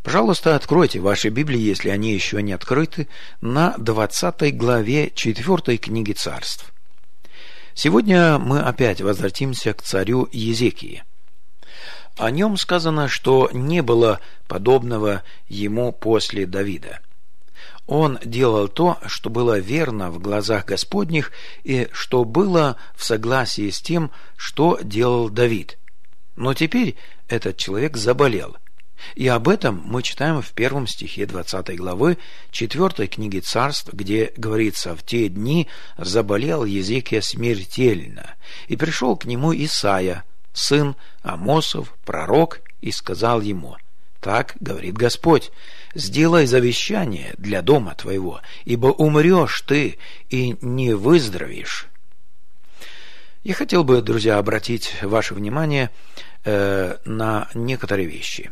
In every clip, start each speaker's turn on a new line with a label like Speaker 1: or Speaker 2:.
Speaker 1: Пожалуйста, откройте ваши Библии, если они еще не открыты, на 20 главе 4 книги Царств. Сегодня мы опять возвратимся к царю Езекии. О нем сказано, что не было подобного ему после Давида. Он делал то, что было верно в глазах Господних и что было в согласии с тем, что делал Давид. Но теперь этот человек заболел. И об этом мы читаем в 1 стихе 20 главы 4 книги Царств, где говорится: «В те дни заболел Езекия смертельно, и пришел к нему Исайя, сын Амосов, пророк, и сказал ему: так говорит Господь, сделай завещание для дома твоего, ибо умрешь ты и не выздоровеешь». Я хотел бы, друзья, обратить ваше внимание на некоторые вещи.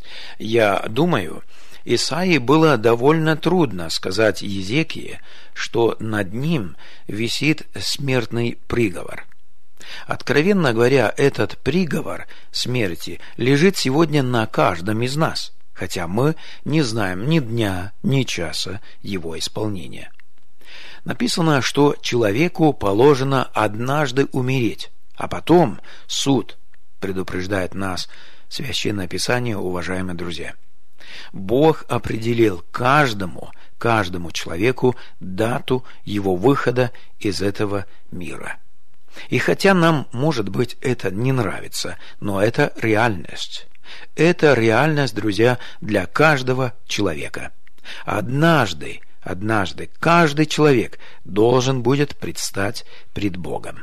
Speaker 1: Я думаю, Исаии было довольно трудно сказать Езекии, что над ним висит смертный приговор. Откровенно говоря, этот приговор смерти лежит сегодня на каждом из нас, хотя мы не знаем ни дня, ни часа его исполнения. Написано, что человеку положено однажды умереть, а потом суд, предупреждает нас Священное Писание, уважаемые друзья. Бог определил каждому человеку дату его выхода из этого мира. И хотя нам, может быть, это не нравится, но это реальность. Это реальность, друзья, для каждого человека. Однажды каждый человек должен будет предстать пред Богом.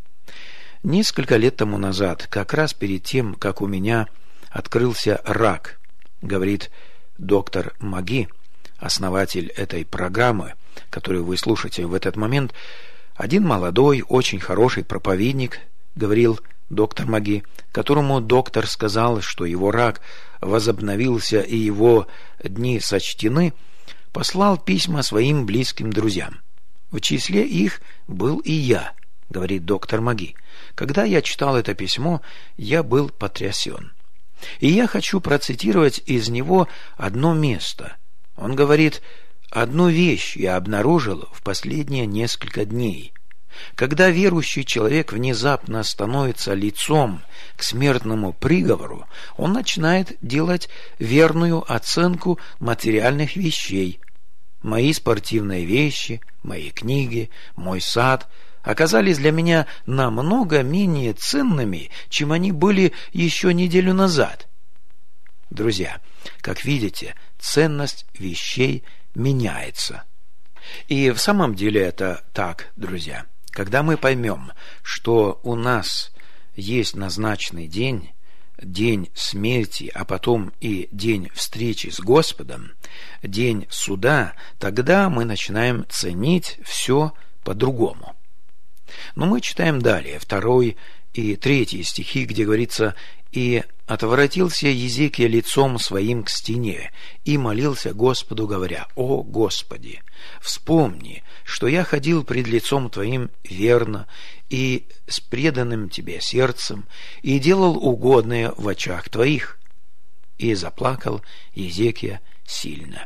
Speaker 1: Несколько лет тому назад, как раз перед тем, как у меня открылся рак, говорит доктор Маги, основатель этой программы, которую вы слушаете в этот момент, один молодой, очень хороший проповедник, говорил доктор Маги, которому доктор сказал, что его рак возобновился и его дни сочтены, послал письма своим близким друзьям. В числе их был и я, говорит доктор Маги. Когда я читал это письмо, я был потрясен. И я хочу процитировать из него одно место. Он говорит: «Одну вещь я обнаружил в последние несколько дней. Когда верующий человек внезапно становится лицом к смертному приговору, он начинает делать верную оценку материальных вещей. Мои спортивные вещи, мои книги, мой сад оказались для меня намного менее ценными, чем они были еще неделю назад». Друзья, как видите, ценность вещей меняется. И в самом деле это так, друзья. Когда мы поймем, что у нас есть назначенный день, день смерти, а потом и день встречи с Господом, день суда, тогда мы начинаем ценить все по-другому. Но мы читаем далее 2 и 3 стихи, где говорится: «И отворотился Езекия лицом своим к стене, и молился Господу, говоря: О Господи, вспомни, что я ходил пред лицом Твоим верно и с преданным Тебе сердцем, и делал угодное в очах Твоих». И заплакал Езекия сильно.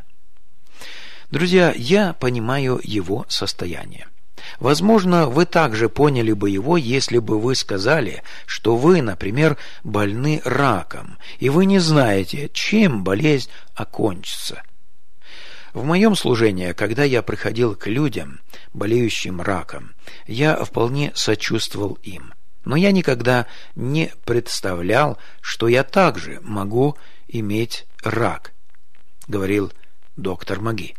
Speaker 1: Друзья, я понимаю его состояние. Возможно, вы также поняли бы его, если бы вы сказали, что вы, например, больны раком, и вы не знаете, чем болезнь окончится. В моем служении, когда я приходил к людям, болеющим раком, я вполне сочувствовал им. Но я никогда не представлял, что я также могу иметь рак, говорил доктор Маги.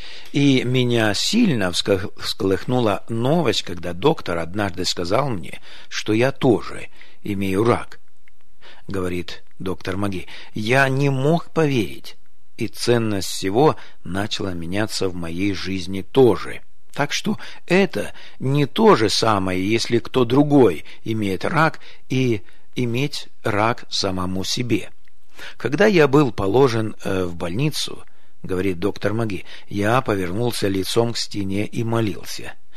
Speaker 1: И меня сильно всколыхнула новость, когда доктор однажды сказал мне, что я тоже имею рак. Говорит доктор Маги, я не мог поверить, и ценность всего начала меняться в моей жизни тоже. Так что это не то же самое, если кто другой имеет рак, и иметь рак самому себе. Когда я был положен в больницу, говорит доктор Маги, я повернулся лицом к стене и молился.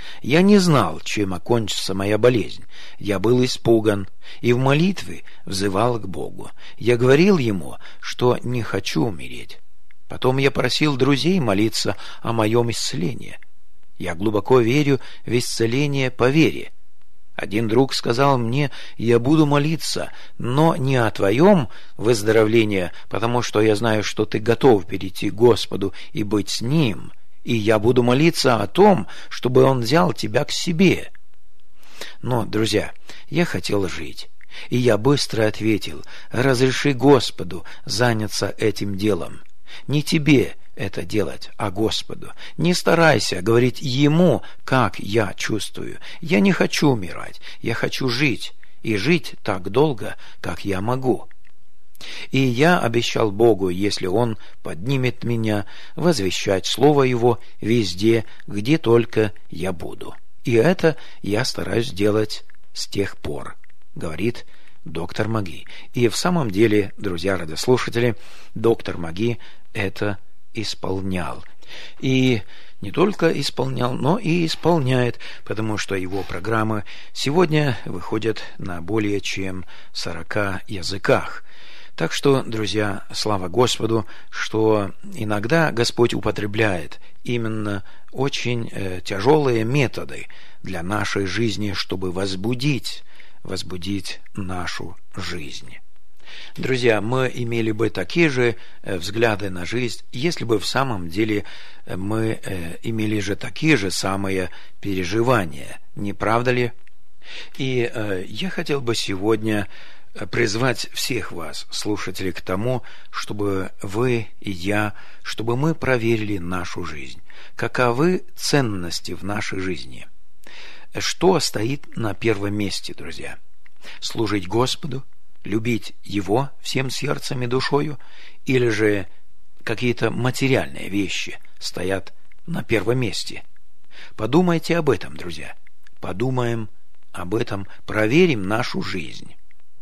Speaker 1: Я не знал, чем окончится моя болезнь. Я был испуган и в молитве взывал к Богу. Я говорил Ему, что не хочу умереть. Потом я просил друзей молиться о моем исцелении. Я глубоко верю в исцеление по вере. Один друг сказал мне: я буду молиться, но не о твоем выздоровлении, потому что я знаю, что ты готов перейти к Господу и быть с Ним, и я буду молиться о том, чтобы Он взял тебя к себе. Но, друзья, я хотел жить, и я быстро ответил: разреши Господу заняться этим делом. Не тебе это делать, а Господу. Не старайся говорить Ему, как я чувствую. Я не хочу умирать, я хочу жить, и жить так долго, как я могу. И я обещал Богу, если Он поднимет меня, возвещать Слово Его везде, где только я буду. И это я стараюсь делать с тех пор, говорит доктор Маги. И в самом деле, друзья радиослушатели, доктор Маги это исполнял. И не только исполнял, но и исполняет, потому что его программы сегодня выходят на более чем 40 языках. Так что, друзья, слава Господу, что иногда Господь употребляет именно очень тяжелые методы для нашей жизни, чтобы возбудить нашу жизнь. Друзья, мы имели бы такие же взгляды на жизнь, если бы в самом деле мы имели же такие же самые переживания, не правда ли? И я хотел бы сегодня призвать всех вас, слушателей, к тому, чтобы вы и я, чтобы мы проверили нашу жизнь. Каковы ценности в нашей жизни? Что стоит на первом месте, друзья? Служить Господу? Любить Его всем сердцем и душою, или же какие-то материальные вещи стоят на первом месте? Подумайте об этом, друзья. Подумаем об этом, проверим нашу жизнь.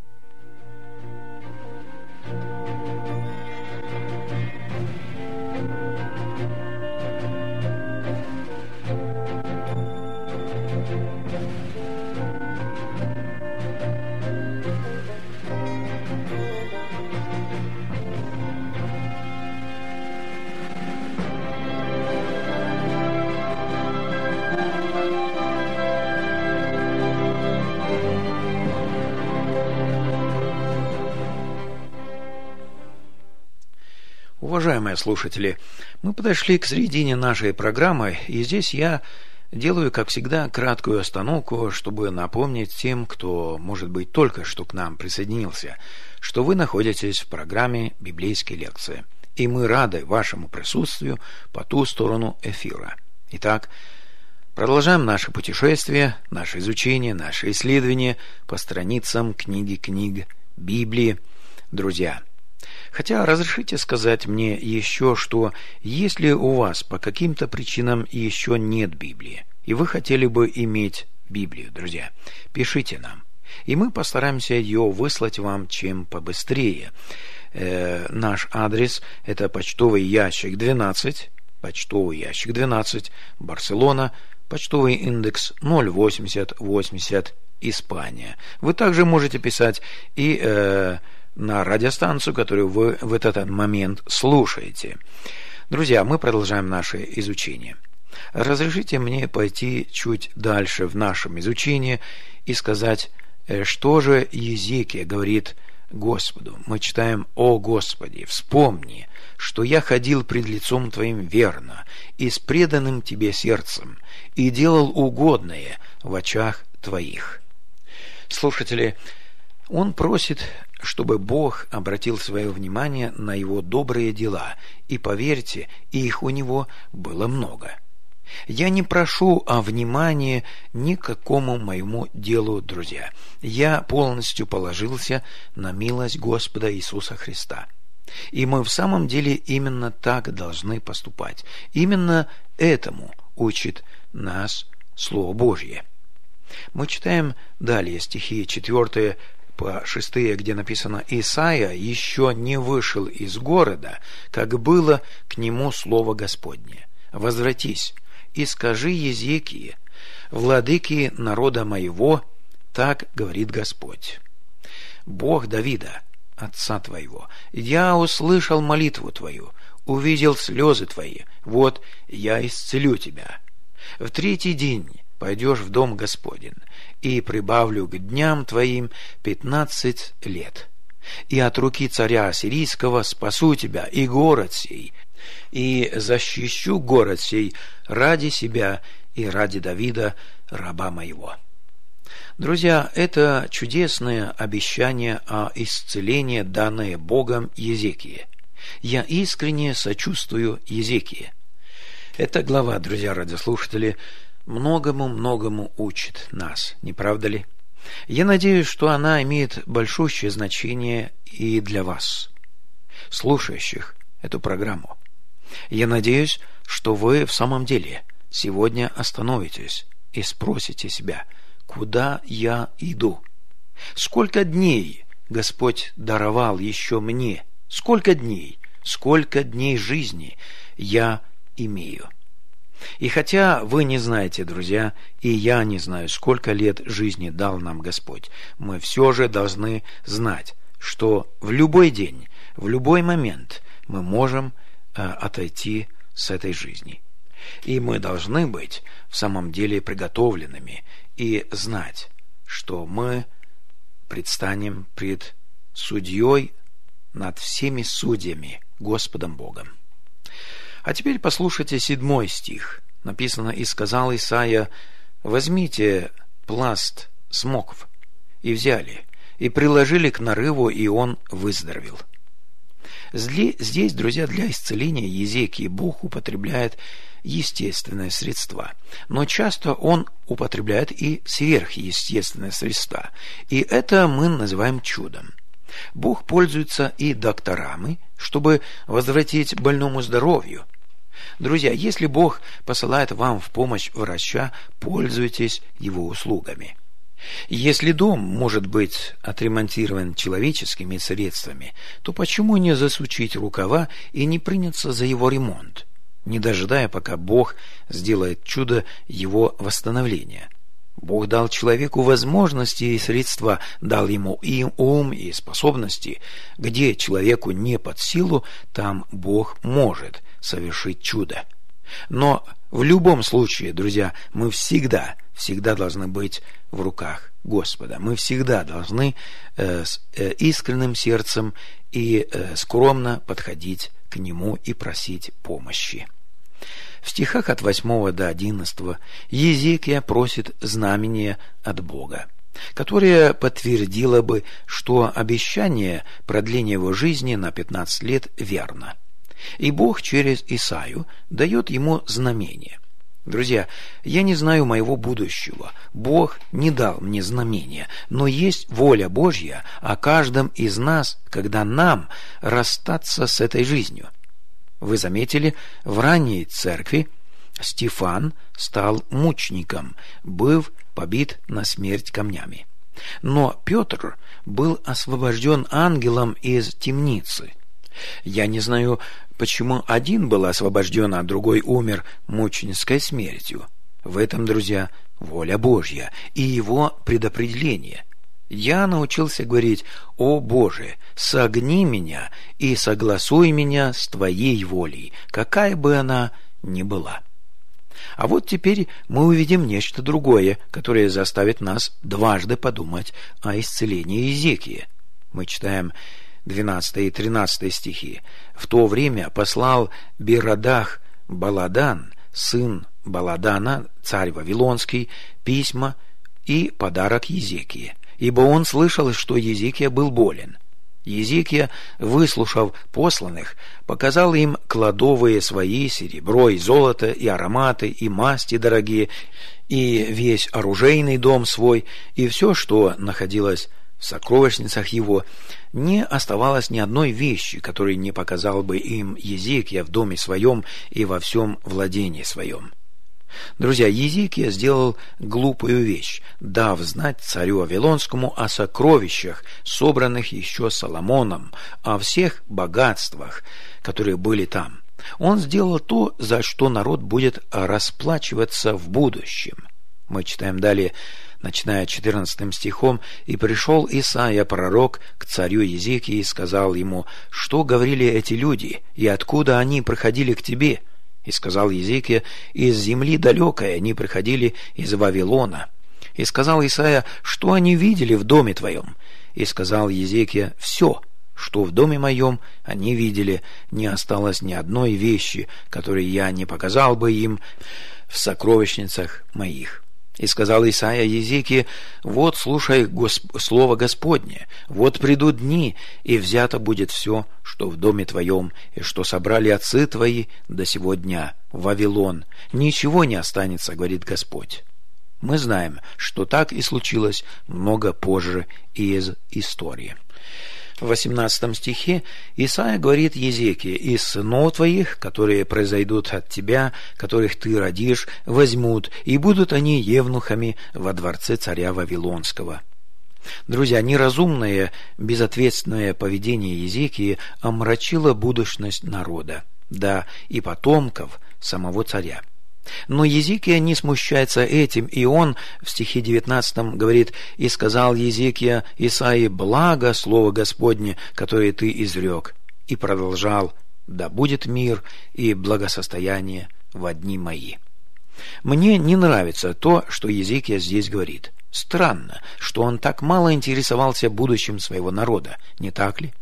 Speaker 1: Уважаемые слушатели, мы подошли к середине нашей программы, и здесь я делаю, как всегда, краткую остановку, чтобы напомнить тем, кто, может быть, только что к нам присоединился, что вы находитесь в программе «Библейские лекции», и мы рады вашему присутствию по ту сторону эфира. Итак, продолжаем наше путешествие, наше изучение, наше исследование по страницам книги книг Библии. Друзья, хотя разрешите сказать мне еще, что если у вас по каким-то причинам еще нет Библии, и вы хотели бы иметь Библию, друзья, пишите нам, и мы постараемся ее выслать вам чем побыстрее. Наш адрес – это почтовый ящик 12, Барселона, почтовый индекс 08080, Испания. Вы также можете писать и на радиостанцию, которую вы в этот момент слушаете. Друзья, мы продолжаем наше изучение. Разрешите мне пойти чуть дальше в нашем изучении и сказать, что же Иезекия говорит Господу. Мы читаем: «О Господи, вспомни, что я ходил пред лицом Твоим верно и с преданным Тебе сердцем, и делал угодное в очах Твоих». Слушатели, он просит, чтобы Бог обратил свое внимание на его добрые дела, и, поверьте, их у него было много. Я не прошу о внимании ни к какому моему делу, друзья. Я полностью положился на милость Господа Иисуса Христа. И мы в самом деле именно так должны поступать. Именно этому учит нас Слово Божье. Мы читаем далее стихи 4 по 6, где написано: «Исаия еще не вышел из города, как было к нему слово Господне. Возвратись и скажи Иезекии: владыки народа моего, так говорит Господь, Бог Давида, отца твоего, я услышал молитву твою, увидел слезы твои, вот я исцелю тебя. В 3-й день пойдешь в дом Господень, и прибавлю к дням твоим 15 лет. И от руки царя ассирийского спасу тебя и город сей, и защищу город сей ради себя и ради Давида, раба моего». Друзья, это чудесное обещание о исцелении, данное Богом Езекии. Я искренне сочувствую Езекии. Эта глава, друзья радиослушатели, многому учит нас, не правда ли? Я надеюсь, что она имеет большущее значение и для вас, слушающих эту программу. Я надеюсь, что вы в самом деле сегодня остановитесь и спросите себя: куда я иду? Сколько дней Господь даровал еще мне? Сколько дней жизни я имею? И хотя вы не знаете, друзья, и я не знаю, сколько лет жизни дал нам Господь, мы все же должны знать, что в любой день, в любой момент мы можем отойти с этой жизни. И мы должны быть в самом деле приготовленными и знать, что мы предстанем пред судьей над всеми судьями, Господом Богом. А теперь послушайте 7 стих. Написано: «И сказал Исаия: возьмите пласт смокв». И взяли, и приложили к нарыву, и он выздоровел. Здесь, друзья, для исцеления Езекии Бог употребляет естественные средства, но часто Он употребляет и сверхъестественные средства, и это мы называем чудом. Бог пользуется и докторами, чтобы возвратить больному здоровью. Друзья, если Бог посылает вам в помощь врача, пользуйтесь его услугами. Если дом может быть отремонтирован человеческими средствами, то почему не засучить рукава и не приняться за его ремонт, не дожидая, пока Бог сделает чудо его восстановления? Бог дал человеку возможности и средства, дал ему и ум, и способности. Где человеку не под силу, там Бог может совершить чудо. Но в любом случае, друзья, мы всегда должны быть в руках Господа. Мы всегда должны с искренним сердцем и скромно подходить к Нему и просить помощи. В стихах от 8 до 11 Езекия просит знамения от Бога, которое подтвердило бы, что обещание продления его жизни на 15 лет верно. И Бог через Исаию дает ему знамение. Друзья, я не знаю моего будущего. Бог не дал мне знамения, но есть воля Божья о каждом из нас, когда нам расстаться с этой жизнью. Вы заметили, в ранней церкви Стефан стал мучеником, быв побит на смерть камнями. Но Петр был освобожден ангелом из темницы. Я не знаю, почему один был освобожден, а другой умер мученической смертью. В этом, друзья, воля Божья и его предопределение. Я научился говорить: «О Боже, согни меня и согласуй меня с Твоей волей, какая бы она ни была». А вот теперь мы увидим нечто другое, которое заставит нас дважды подумать о исцелении Езекии. Мы читаем 12 и 13 стихи. «В то время послал Берадах Баладан, сын Баладана, царь Вавилонский, письма и подарок Езекии, ибо он слышал, что Езекия был болен. Езекия, выслушав посланных, показал им кладовые свои, серебро и золото, и ароматы, и масти дорогие, и весь оружейный дом свой, и все, что находилось в сокровищницах его. Не оставалось ни одной вещи, которой не показал бы им Езекия в доме своем и во всем владении своем». Друзья, Езекия сделал глупую вещь, дав знать царю Вавилонскому о сокровищах, собранных еще Соломоном, о всех богатствах, которые были там. Он сделал то, за что народ будет расплачиваться в будущем. Мы читаем далее, начиная 14 стихом: «И пришел Исаия, пророк, к царю Езекии и сказал ему: что говорили эти люди, и откуда они приходили к тебе? И сказал Езекия: из земли далекой они приходили, из Вавилона. И сказал Исаия: что они видели в доме твоем? И сказал Езекия: все, что в доме моем они видели, не осталось ни одной вещи, которой я не показал бы им в сокровищницах моих». И сказал Исаия Езекии: вот слушай слово Господне, вот придут дни, и взято будет все, что в доме твоем, и что собрали отцы твои до сего дня в Вавилон. Ничего не останется, говорит Господь. Мы знаем, что так и случилось много позже из истории. В 18 стихе Исаия говорит Езекии: «Из сынов твоих, которые произойдут от тебя, которых ты родишь, возьмут, и будут они евнухами во дворце царя Вавилонского». Друзья, неразумное, безответственное поведение Езекии омрачило будущность народа, да и потомков самого царя. Но Езекия не смущается этим, и он в стихе 19 говорит: «И сказал Езекия Исаии: благо слово Господне, которое ты изрек». И продолжал: «Да будет мир и благосостояние во дни мои». Мне не нравится то, что Езекия здесь говорит. Странно, что он так мало интересовался будущим своего народа, не так ли?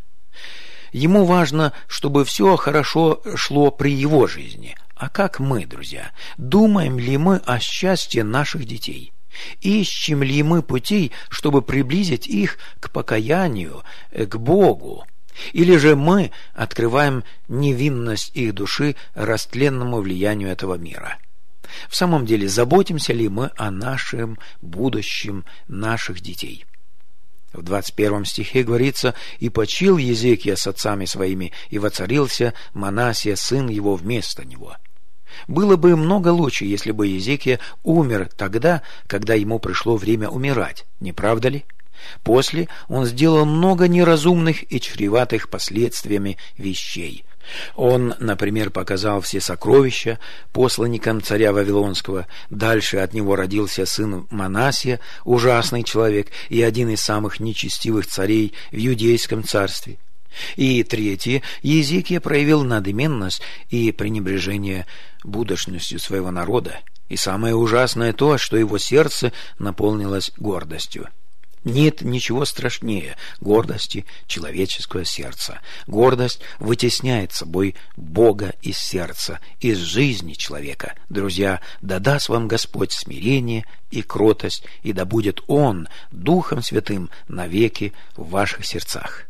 Speaker 1: Ему важно, чтобы все хорошо шло при его жизни. А как мы, друзья? Думаем ли мы о счастье наших детей? Ищем ли мы путей, чтобы приблизить их к покаянию, к Богу? Или же мы открываем невинность их души растленному влиянию этого мира? В самом деле, заботимся ли мы о нашем будущем наших детей? В 21 стихе говорится: «И почил Езекия с отцами своими, и воцарился Манассия, сын его, вместо него». Было бы много лучше, если бы Езекия умер тогда, когда ему пришло время умирать, не правда ли? После он сделал много неразумных и чреватых последствиями вещей. Он, например, показал все сокровища посланникам царя Вавилонского. Дальше от него родился сын Манассия, ужасный человек и один из самых нечестивых царей в Иудейском царстве. И третье, Езекия проявил надменность и пренебрежение будущностью своего народа. И самое ужасное то, что его сердце наполнилось гордостью. Нет ничего страшнее гордости человеческого сердца. Гордость вытесняет собой Бога из сердца, из жизни человека. Друзья, да даст вам Господь смирение и кротость, и да будет Он Духом Святым навеки в ваших сердцах.